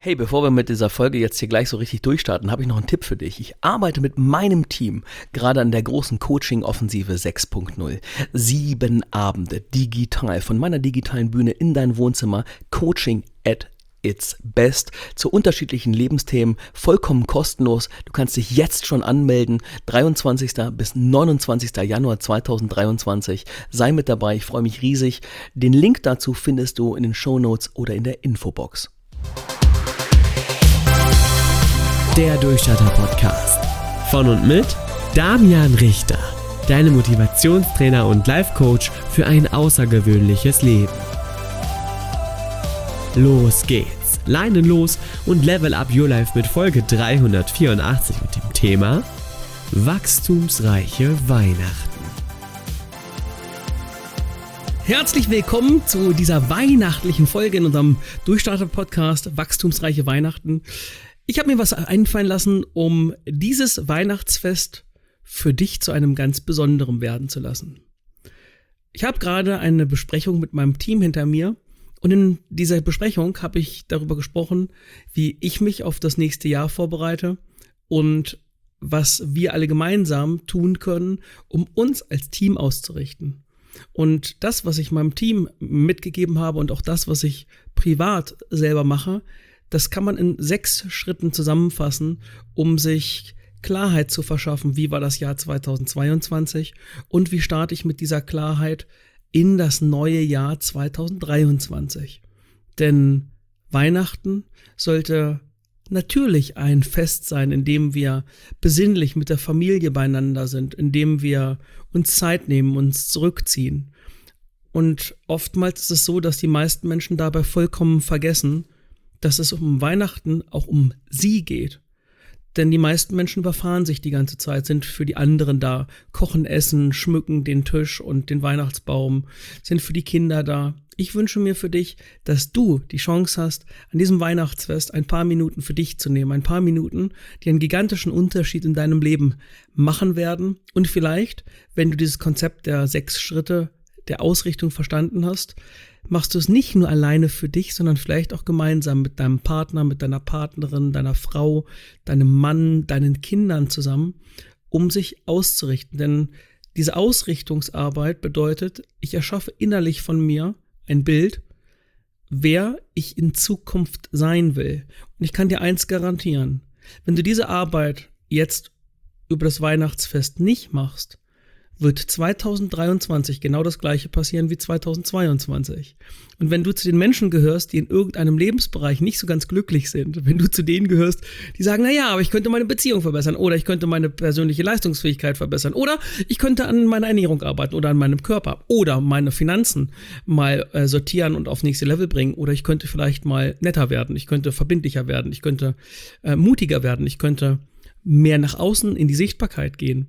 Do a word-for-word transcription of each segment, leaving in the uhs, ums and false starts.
Hey, bevor wir mit dieser Folge jetzt hier gleich so richtig durchstarten, habe ich noch einen Tipp für dich. Ich arbeite mit meinem Team gerade an der großen Coaching-Offensive sechs Punkt null. Sieben Abende digital von meiner digitalen Bühne in dein Wohnzimmer. Coaching at its best zu unterschiedlichen Lebensthemen, vollkommen kostenlos. Du kannst dich jetzt schon anmelden. dreiundzwanzigsten bis neunundzwanzigsten Januar zweitausenddreiundzwanzig. Sei mit dabei, ich freue mich riesig. Den Link dazu findest du in den Shownotes oder in der Infobox. Der Durchstarter-Podcast. Von und mit Damian Richter. Deine Motivationstrainer und Life-Coach für ein außergewöhnliches Leben. Los geht's. Leinen los und level up your life mit Folge dreihundertvierundachtzig mit dem Thema Wachstumsreiche Weihnachten. Herzlich willkommen zu dieser weihnachtlichen Folge in unserem Durchstarter-Podcast Wachstumsreiche Weihnachten. Ich habe mir was einfallen lassen, um dieses Weihnachtsfest für dich zu einem ganz besonderen werden zu lassen. Ich habe gerade eine Besprechung mit meinem Team hinter mir und in dieser Besprechung habe ich darüber gesprochen, wie ich mich auf das nächste Jahr vorbereite und was wir alle gemeinsam tun können, um uns als Team auszurichten. Und das, was ich meinem Team mitgegeben habe und auch das, was ich privat selber mache, das kann man in sechs Schritten zusammenfassen, um sich Klarheit zu verschaffen. Wie war das Jahr zweitausendzweiundzwanzig und wie starte ich mit dieser Klarheit in das neue Jahr zweitausenddreiundzwanzig? Denn Weihnachten sollte natürlich ein Fest sein, in dem wir besinnlich mit der Familie beieinander sind, in dem wir uns Zeit nehmen, uns zurückziehen. Und oftmals ist es so, dass die meisten Menschen dabei vollkommen vergessen, dass es um Weihnachten auch um sie geht. Denn die meisten Menschen überfahren sich die ganze Zeit, sind für die anderen da, kochen, essen, schmücken den Tisch und den Weihnachtsbaum, sind für die Kinder da. Ich wünsche mir für dich, dass du die Chance hast, an diesem Weihnachtsfest ein paar Minuten für dich zu nehmen, ein paar Minuten, die einen gigantischen Unterschied in deinem Leben machen werden. Und vielleicht, wenn du dieses Konzept der sechs Schritte der Ausrichtung verstanden hast, machst du es nicht nur alleine für dich, sondern vielleicht auch gemeinsam mit deinem Partner, mit deiner Partnerin, deiner Frau, deinem Mann, deinen Kindern zusammen, um sich auszurichten. Denn diese Ausrichtungsarbeit bedeutet, ich erschaffe innerlich von mir ein Bild, wer ich in Zukunft sein will. Und ich kann dir eins garantieren, wenn du diese Arbeit jetzt über das Weihnachtsfest nicht machst, wird zweitausenddreiundzwanzig genau das gleiche passieren wie zweitausendzweiundzwanzig. Und wenn du zu den Menschen gehörst, die in irgendeinem Lebensbereich nicht so ganz glücklich sind, wenn du zu denen gehörst, die sagen, naja, aber ich könnte meine Beziehung verbessern oder ich könnte meine persönliche Leistungsfähigkeit verbessern oder ich könnte an meiner Ernährung arbeiten oder an meinem Körper oder meine Finanzen mal äh, sortieren und auf nächste Level bringen oder ich könnte vielleicht mal netter werden, ich könnte verbindlicher werden, ich könnte äh, mutiger werden, ich könnte mehr nach außen in die Sichtbarkeit gehen.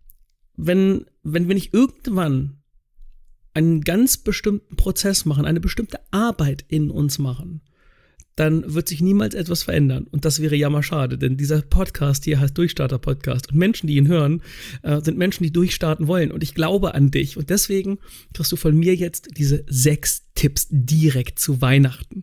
Wenn, wenn wir nicht irgendwann einen ganz bestimmten Prozess machen, eine bestimmte Arbeit in uns machen, dann wird sich niemals etwas verändern. Und das wäre jammerschade, denn dieser Podcast hier heißt Durchstarter-Podcast. Und Menschen, die ihn hören, äh, sind Menschen, die durchstarten wollen. Und ich glaube an dich. Und deswegen kriegst du von mir jetzt diese sechs Tipps direkt zu Weihnachten.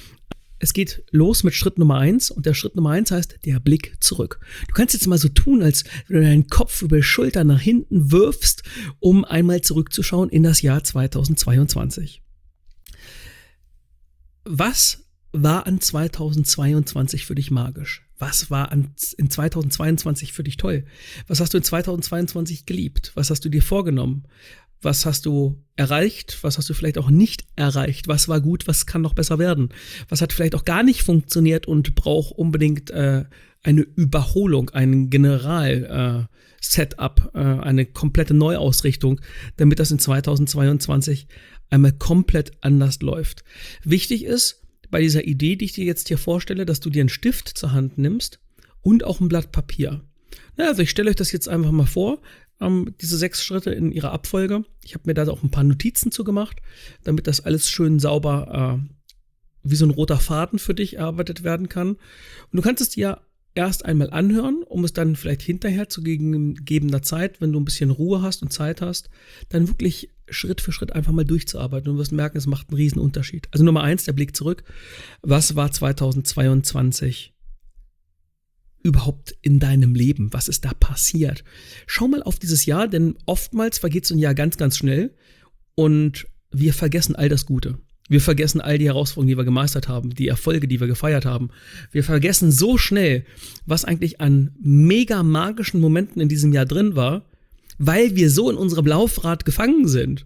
Es geht los mit Schritt Nummer eins und der Schritt Nummer eins heißt der Blick zurück. Du kannst jetzt mal so tun, als wenn du deinen Kopf über die Schulter nach hinten wirfst, um einmal zurückzuschauen in das Jahr zweitausendzweiundzwanzig. Was war an zweitausendzweiundzwanzig für dich magisch? Was war an, in zweitausendzweiundzwanzig für dich toll? Was hast du in zweitausendzweiundzwanzig geliebt? Was hast du dir vorgenommen? Was hast du erreicht? Was hast du vielleicht auch nicht erreicht? Was war gut? Was kann noch besser werden? Was hat vielleicht auch gar nicht funktioniert und braucht unbedingt äh, eine Überholung, ein General-Setup, äh, äh, eine komplette Neuausrichtung, damit das in zweitausendzweiundzwanzig einmal komplett anders läuft. Wichtig ist bei dieser Idee, die ich dir jetzt hier vorstelle, dass du dir einen Stift zur Hand nimmst und auch ein Blatt Papier. Na, also ich stelle euch das jetzt einfach mal vor, ähm, diese sechs Schritte in ihrer Abfolge. Ich habe mir da auch ein paar Notizen zu gemacht, damit das alles schön sauber äh, wie so ein roter Faden für dich erarbeitet werden kann. Und du kannst es dir erst einmal anhören, um es dann vielleicht hinterher zu gegebener Zeit, wenn du ein bisschen Ruhe hast und Zeit hast, dann wirklich Schritt für Schritt einfach mal durchzuarbeiten und du wirst merken, es macht einen riesen Unterschied. Also Nummer eins, der Blick zurück. Was war zweitausendzweiundzwanzig überhaupt in deinem Leben? Was ist da passiert? Schau mal auf dieses Jahr, denn oftmals vergeht so ein Jahr ganz, ganz schnell und wir vergessen all das Gute. Wir vergessen all die Herausforderungen, die wir gemeistert haben, die Erfolge, die wir gefeiert haben. Wir vergessen so schnell, was eigentlich an mega magischen Momenten in diesem Jahr drin war, weil wir so in unserem Laufrad gefangen sind.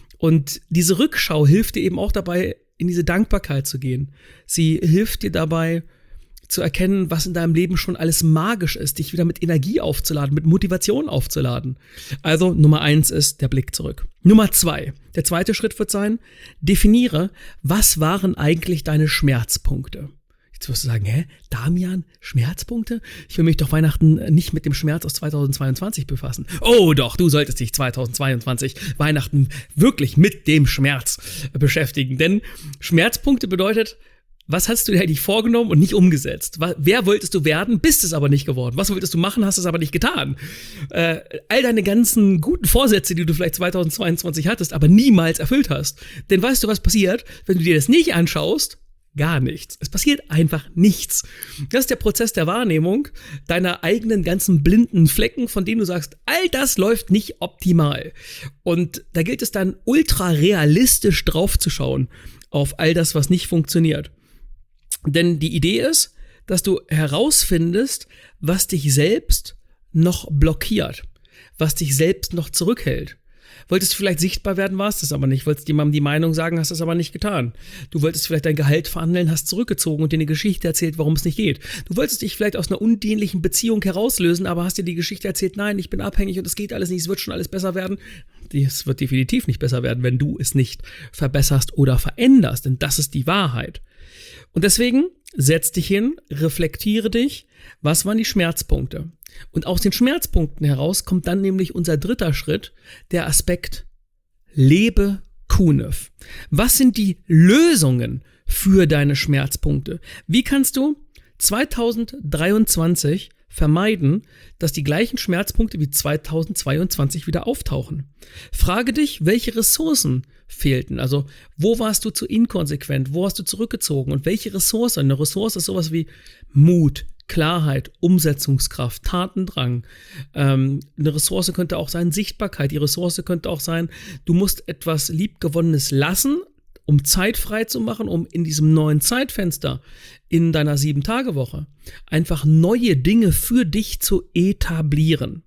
Und diese Rückschau hilft dir eben auch dabei, in diese Dankbarkeit zu gehen. Sie hilft dir dabei, zu erkennen, was in deinem Leben schon alles magisch ist, dich wieder mit Energie aufzuladen, mit Motivation aufzuladen. Also Nummer eins ist der Blick zurück. Nummer zwei, der zweite Schritt wird sein, definiere, was waren eigentlich deine Schmerzpunkte? Jetzt wirst du sagen, hä, Damian, Schmerzpunkte? Ich will mich doch Weihnachten nicht mit dem Schmerz aus zweitausendzweiundzwanzig befassen. Oh doch, du solltest dich zweitausendzweiundzwanzig Weihnachten wirklich mit dem Schmerz beschäftigen, denn Schmerzpunkte bedeutet, was hast du dir eigentlich vorgenommen und nicht umgesetzt? Wer wolltest du werden, bist es aber nicht geworden? Was wolltest du machen, hast es aber nicht getan? Äh, all deine ganzen guten Vorsätze, die du vielleicht zweitausendzweiundzwanzig hattest, aber niemals erfüllt hast. Denn weißt du, was passiert, wenn du dir das nicht anschaust? Gar nichts. Es passiert einfach nichts. Das ist der Prozess der Wahrnehmung deiner eigenen ganzen blinden Flecken, von denen du sagst, all das läuft nicht optimal. Und da gilt es dann ultra realistisch draufzuschauen auf all das, was nicht funktioniert. Denn die Idee ist, dass du herausfindest, was dich selbst noch blockiert, was dich selbst noch zurückhält. Wolltest du vielleicht sichtbar werden, warst es aber nicht. Wolltest jemandem die Meinung sagen, hast es aber nicht getan. Du wolltest vielleicht dein Gehalt verhandeln, hast zurückgezogen und dir eine Geschichte erzählt, warum es nicht geht. Du wolltest dich vielleicht aus einer undienlichen Beziehung herauslösen, aber hast dir die Geschichte erzählt, nein, ich bin abhängig und es geht alles nicht, es wird schon alles besser werden. Es wird definitiv nicht besser werden, wenn du es nicht verbesserst oder veränderst, denn das ist die Wahrheit. Und deswegen setz dich hin, reflektiere dich, was waren die Schmerzpunkte? Und aus den Schmerzpunkten heraus kommt dann nämlich unser dritter Schritt, der Aspekt Lebe Kunef. Was sind die Lösungen für deine Schmerzpunkte? Wie kannst du zweitausenddreiundzwanzig vermeiden, dass die gleichen Schmerzpunkte wie zweitausendzweiundzwanzig wieder auftauchen? Frage dich, welche Ressourcen fehlten. Also, wo warst du zu inkonsequent? Wo hast du zurückgezogen? Und welche Ressource? Eine Ressource ist sowas wie Mut, Klarheit, Umsetzungskraft, Tatendrang. Ähm, eine Ressource könnte auch sein Sichtbarkeit. Die Ressource könnte auch sein, du musst etwas Liebgewonnenes lassen, um Zeit frei zu machen, um in diesem neuen Zeitfenster in deiner sieben-Tage-Woche einfach neue Dinge für dich zu etablieren.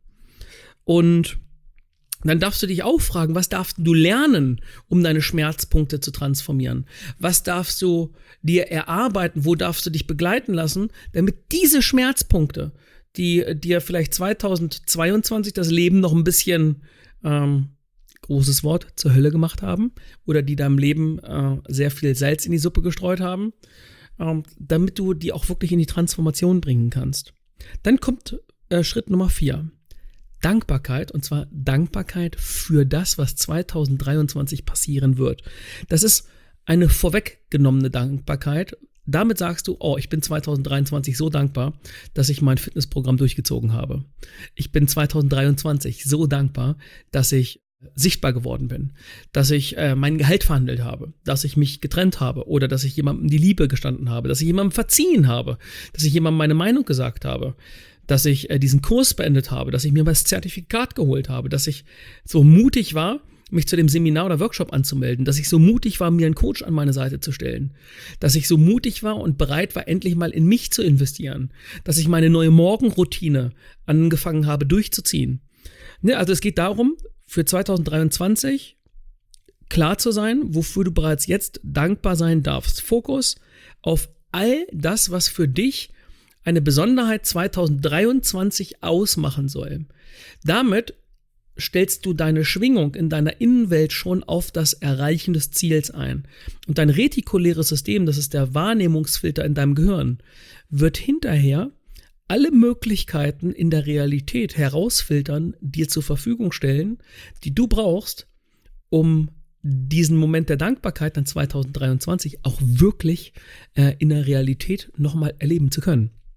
Und dann darfst du dich auch fragen, was darfst du lernen, um deine Schmerzpunkte zu transformieren? Was darfst du dir erarbeiten? Wo darfst du dich begleiten lassen, damit diese Schmerzpunkte, die dir vielleicht zweitausendzweiundzwanzig das Leben noch ein bisschen, ähm, großes Wort, zur Hölle gemacht haben oder die deinem Leben äh, sehr viel Salz in die Suppe gestreut haben, ähm, damit du die auch wirklich in die Transformation bringen kannst. Dann kommt äh, Schritt Nummer vier. Dankbarkeit, und zwar Dankbarkeit für das, was zweitausenddreiundzwanzig passieren wird. Das ist eine vorweggenommene Dankbarkeit. Damit sagst du, oh, ich bin zweitausenddreiundzwanzig so dankbar, dass ich mein Fitnessprogramm durchgezogen habe. Ich bin zweitausenddreiundzwanzig so dankbar, dass ich sichtbar geworden bin, dass ich äh, mein Gehalt verhandelt habe, dass ich mich getrennt habe oder dass ich jemandem die Liebe gestanden habe, dass ich jemandem verziehen habe, dass ich jemandem meine Meinung gesagt habe, dass ich äh, diesen Kurs beendet habe, dass ich mir das Zertifikat geholt habe, dass ich so mutig war, mich zu dem Seminar oder Workshop anzumelden, dass ich so mutig war, mir einen Coach an meine Seite zu stellen, dass ich so mutig war und bereit war, endlich mal in mich zu investieren, dass ich meine neue Morgenroutine angefangen habe durchzuziehen. Ne, also es geht darum, für zweitausenddreiundzwanzig klar zu sein, wofür du bereits jetzt dankbar sein darfst. Fokus auf all das, was für dich eine Besonderheit zweitausenddreiundzwanzig ausmachen soll. Damit stellst du deine Schwingung in deiner Innenwelt schon auf das Erreichen des Ziels ein. Und dein retikuläres System, das ist der Wahrnehmungsfilter in deinem Gehirn, wird hinterher alle Möglichkeiten in der Realität herausfiltern, dir zur Verfügung stellen, die du brauchst, um diesen Moment der Dankbarkeit dann zweitausenddreiundzwanzig auch wirklich äh, in der Realität nochmal erleben zu können.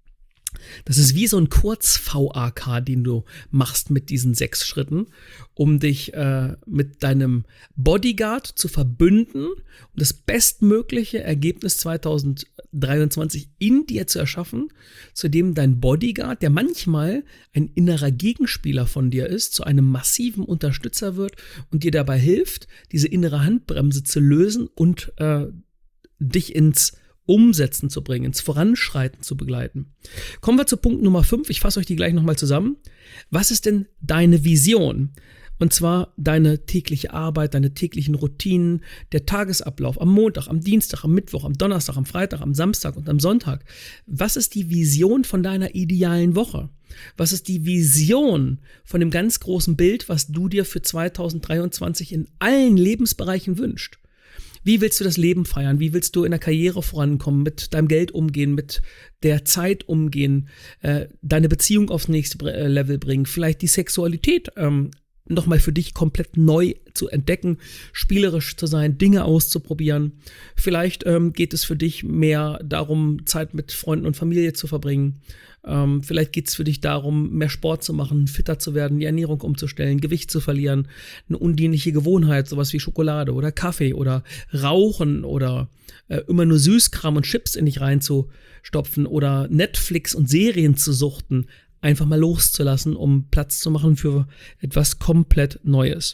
Das ist wie so ein Kurz-V A K, den du machst mit diesen sechs Schritten, um dich äh, mit deinem Bodyguard zu verbünden und das bestmögliche Ergebnis zwanzig dreiundzwanzig in dir zu erschaffen, zu dem dein Bodyguard, der manchmal ein innerer Gegenspieler von dir ist, zu einem massiven Unterstützer wird und dir dabei hilft, diese innere Handbremse zu lösen und äh, dich ins Umsetzen zu bringen, ins Voranschreiten zu begleiten. Kommen wir zu Punkt Nummer fünf. Ich fasse euch die gleich nochmal zusammen. Was ist denn deine Vision? Und zwar deine tägliche Arbeit, deine täglichen Routinen, der Tagesablauf am Montag, am Dienstag, am Mittwoch, am Donnerstag, am Freitag, am Samstag und am Sonntag. Was ist die Vision von deiner idealen Woche? Was ist die Vision von dem ganz großen Bild, was du dir für zwanzig dreiundzwanzig in allen Lebensbereichen wünschst? Wie willst du das Leben feiern? Wie willst du in der Karriere vorankommen, mit deinem Geld umgehen, mit der Zeit umgehen, äh, deine Beziehung aufs nächste äh, Level bringen, vielleicht die Sexualität ähm, nochmal für dich komplett neu zu entdecken, spielerisch zu sein, Dinge auszuprobieren. Vielleicht ähm, geht es für dich mehr darum, Zeit mit Freunden und Familie zu verbringen. Ähm, vielleicht geht es für dich darum, mehr Sport zu machen, fitter zu werden, die Ernährung umzustellen, Gewicht zu verlieren, eine undienliche Gewohnheit, sowas wie Schokolade oder Kaffee oder Rauchen oder äh, immer nur Süßkram und Chips in dich reinzustopfen oder Netflix und Serien zu suchten, einfach mal loszulassen, um Platz zu machen für etwas komplett Neues.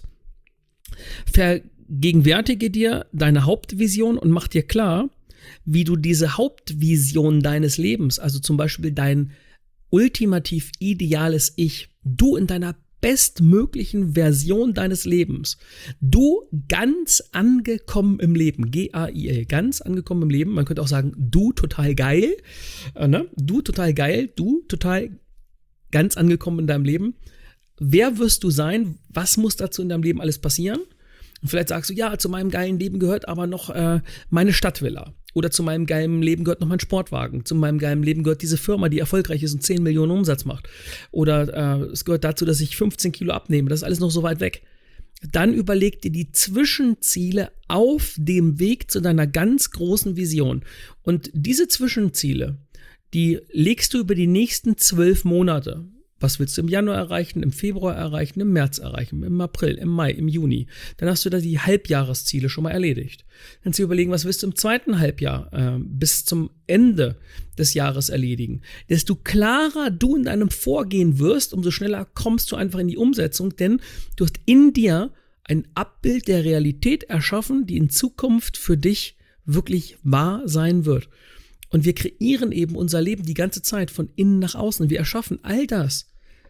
Vergegenwärtige dir deine Hauptvision und mach dir klar, wie du diese Hauptvision deines Lebens, also zum Beispiel dein ultimativ ideales Ich, du in deiner bestmöglichen Version deines Lebens, du ganz angekommen im Leben, G A I L, ganz angekommen im Leben, man könnte auch sagen, du total geil, äh, ne? du total geil, du total ganz angekommen in deinem Leben. Wer wirst du sein? Was muss dazu in deinem Leben alles passieren? Und vielleicht sagst du, ja, zu meinem geilen Leben gehört aber noch äh, meine Stadtvilla. Oder zu meinem geilen Leben gehört noch mein Sportwagen. Zu meinem geilen Leben gehört diese Firma, die erfolgreich ist und zehn Millionen Umsatz macht. Oder äh, es gehört dazu, dass ich fünfzehn Kilo abnehme. Das ist alles noch so weit weg. Dann überleg dir die Zwischenziele auf dem Weg zu deiner ganz großen Vision. Und diese Zwischenziele, die legst du über die nächsten zwölf Monate. Was willst du im Januar erreichen, im Februar erreichen, im März erreichen, im April, im Mai, im Juni? Dann hast du da die Halbjahresziele schon mal erledigt. Dann kannst du überlegen, was willst du im zweiten Halbjahr äh, bis zum Ende des Jahres erledigen. Desto klarer du in deinem Vorgehen wirst, umso schneller kommst du einfach in die Umsetzung, denn du hast in dir ein Abbild der Realität erschaffen, die in Zukunft für dich wirklich wahr sein wird. Und wir kreieren eben unser Leben die ganze Zeit von innen nach außen. Wir erschaffen all das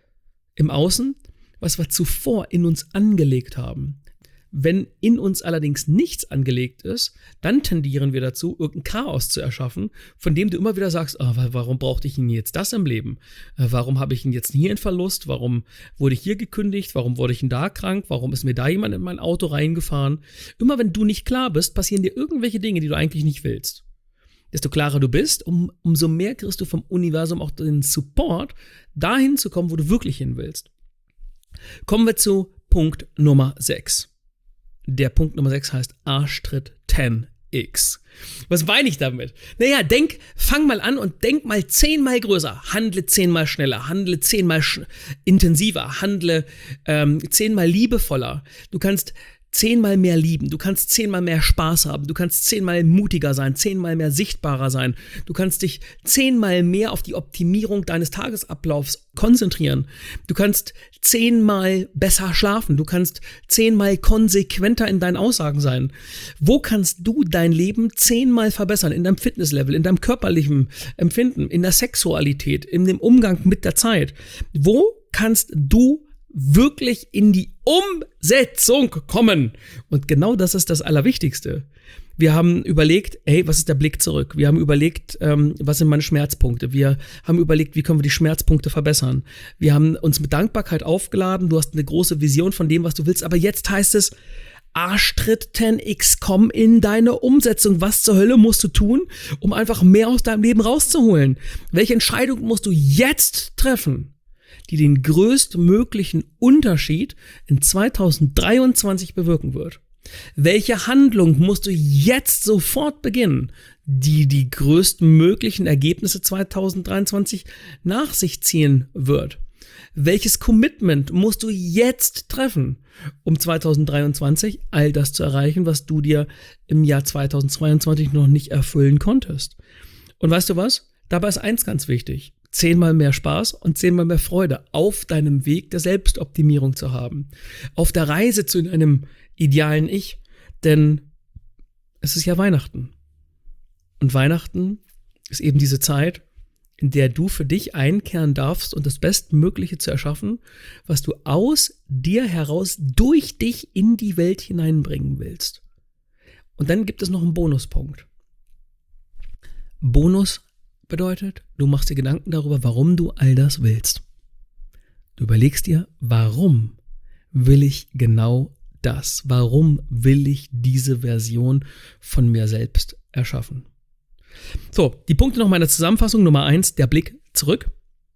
im Außen, was wir zuvor in uns angelegt haben. Wenn in uns allerdings nichts angelegt ist, dann tendieren wir dazu, irgendein Chaos zu erschaffen, von dem du immer wieder sagst, oh, warum brauchte ich denn jetzt das im Leben? Warum habe ich denn jetzt hier einen Verlust? Warum wurde ich hier gekündigt? Warum wurde ich denn da krank? Warum ist mir da jemand in mein Auto reingefahren? Immer wenn du nicht klar bist, passieren dir irgendwelche Dinge, die du eigentlich nicht willst. Desto klarer du bist, um, umso mehr kriegst du vom Universum auch den Support, dahin zu kommen, wo du wirklich hin willst. Kommen wir zu Punkt Nummer sechs. Der Punkt Nummer sechs heißt Arschtritt zehn x. Was meine ich damit? Naja, denk, fang mal an und denk mal zehnmal größer. Handle zehnmal schneller, handle zehnmal sch- intensiver, handle ähm, zehnmal liebevoller. Du kannst zehnmal mehr lieben, du kannst zehnmal mehr Spaß haben, du kannst zehnmal mutiger sein, zehnmal mehr sichtbarer sein, du kannst dich zehnmal mehr auf die Optimierung deines Tagesablaufs konzentrieren, du kannst zehnmal besser schlafen, du kannst zehnmal konsequenter in deinen Aussagen sein. Wo kannst du dein Leben zehnmal verbessern? In deinem Fitnesslevel, in deinem körperlichen Empfinden, in der Sexualität, in dem Umgang mit der Zeit. Wo kannst du wirklich in die Umsetzung kommen? Und genau das ist das Allerwichtigste. Wir haben überlegt, hey, was ist der Blick zurück? Wir haben überlegt, ähm, was sind meine Schmerzpunkte? Wir haben überlegt, wie können wir die Schmerzpunkte verbessern? Wir haben uns mit Dankbarkeit aufgeladen. Du hast eine große Vision von dem, was du willst. Aber jetzt heißt es, Arschtritt zehn x, komm in deine Umsetzung. Was zur Hölle musst du tun, um einfach mehr aus deinem Leben rauszuholen? Welche Entscheidung musst du jetzt treffen, die den größtmöglichen Unterschied in zwanzig dreiundzwanzig bewirken wird? Welche Handlung musst du jetzt sofort beginnen, die die größtmöglichen Ergebnisse zwanzig dreiundzwanzig nach sich ziehen wird? Welches Commitment musst du jetzt treffen, um zwanzig dreiundzwanzig all das zu erreichen, was du dir im Jahr zwanzig zweiundzwanzig noch nicht erfüllen konntest? Und weißt du was? Dabei ist eins ganz wichtig. Zehnmal mehr Spaß und zehnmal mehr Freude auf deinem Weg der Selbstoptimierung zu haben. Auf der Reise zu einem idealen Ich. Denn es ist ja Weihnachten. Und Weihnachten ist eben diese Zeit, in der du für dich einkehren darfst und das Bestmögliche zu erschaffen, was du aus dir heraus durch dich in die Welt hineinbringen willst. Und dann gibt es noch einen Bonuspunkt. Bonus bedeutet, du machst dir Gedanken darüber, warum du all das willst. Du überlegst dir, warum will ich genau das? Warum will ich diese Version von mir selbst erschaffen? So, die Punkte noch mal in der Zusammenfassung. Nummer eins, der Blick zurück.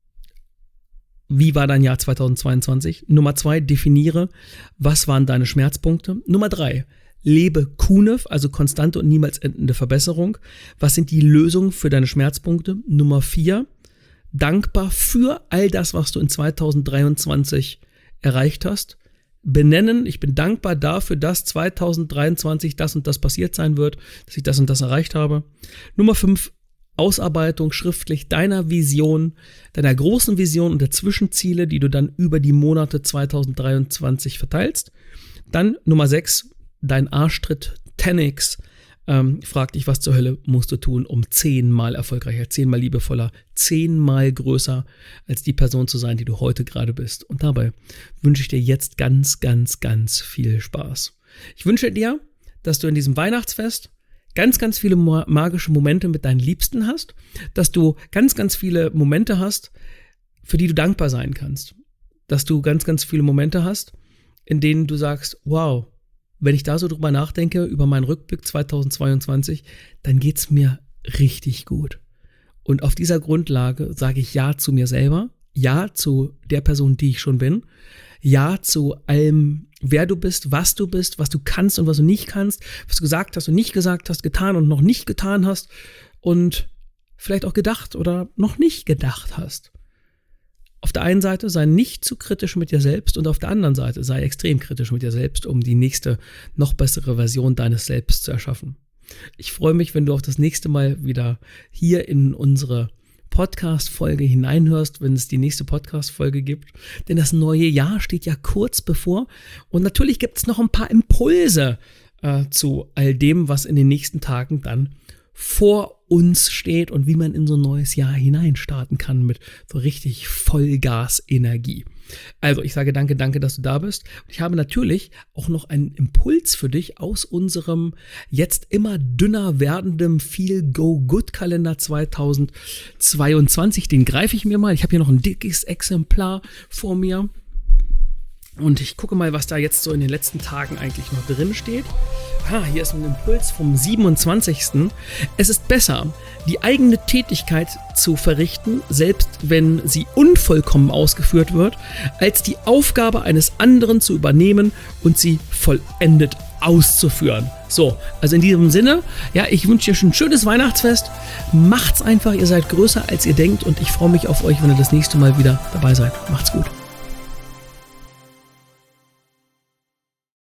Wie war dein Jahr zwanzig zweiundzwanzig? Nummer zwei, definiere, was waren deine Schmerzpunkte? Nummer drei, lebe Q N F, also konstante und niemals endende Verbesserung. Was sind die Lösungen für deine Schmerzpunkte? Nummer vier, dankbar für all das, was du in zwanzig dreiundzwanzig erreicht hast. Benennen, ich bin dankbar dafür, dass zwanzig dreiundzwanzig das und das passiert sein wird, dass ich das und das erreicht habe. Nummer fünf, Ausarbeitung schriftlich deiner Vision, deiner großen Vision und der Zwischenziele, die du dann über die Monate zwanzig dreiundzwanzig verteilst. Dann Nummer sechs, dein Arschtritt zehn x. Ähm, frag dich, was zur Hölle musst du tun, um zehnmal erfolgreicher, zehnmal liebevoller, zehnmal größer als die Person zu sein, die du heute gerade bist. Und dabei wünsche ich dir jetzt ganz, ganz, ganz viel Spaß. Ich wünsche dir, dass du in diesem Weihnachtsfest ganz, ganz viele magische Momente mit deinen Liebsten hast, dass du ganz, ganz viele Momente hast, für die du dankbar sein kannst, dass du ganz, ganz viele Momente hast, in denen du sagst, wow, wenn ich da so drüber nachdenke, über meinen Rückblick zwanzig zweiundzwanzig, dann geht's mir richtig gut. Und auf dieser Grundlage sage ich Ja zu mir selber, Ja zu der Person, die ich schon bin, Ja zu allem, wer du bist, was du bist, was du kannst und was du nicht kannst, was du gesagt hast und nicht gesagt hast, getan und noch nicht getan hast und vielleicht auch gedacht oder noch nicht gedacht hast. Auf der einen Seite sei nicht zu kritisch mit dir selbst und auf der anderen Seite sei extrem kritisch mit dir selbst, um die nächste, noch bessere Version deines Selbst zu erschaffen. Ich freue mich, wenn du auch das nächste Mal wieder hier in unsere Podcast-Folge hineinhörst, wenn es die nächste Podcast-Folge gibt. Denn das neue Jahr steht ja kurz bevor und natürlich gibt es noch ein paar Impulse äh, zu all dem, was in den nächsten Tagen dann vor uns steht und wie man in so ein neues Jahr hineinstarten kann mit so richtig Vollgas-Energie. Also ich sage danke, danke, dass du da bist. Und ich habe natürlich auch noch einen Impuls für dich aus unserem jetzt immer dünner werdenden Feel-Go-Good-Kalender zwanzig zweiundzwanzig. Den greife ich mir mal. Ich habe hier noch ein dickes Exemplar vor mir. Und ich gucke mal, was da jetzt so in den letzten Tagen eigentlich noch drin steht. Ah, hier ist ein Impuls vom siebenundzwanzigsten Es ist besser, die eigene Tätigkeit zu verrichten, selbst wenn sie unvollkommen ausgeführt wird, als die Aufgabe eines anderen zu übernehmen und sie vollendet auszuführen. So, also in diesem Sinne, ja, ich wünsche dir schon ein schönes Weihnachtsfest. Macht's einfach, ihr seid größer als ihr denkt und ich freue mich auf euch, wenn ihr das nächste Mal wieder dabei seid. Macht's gut.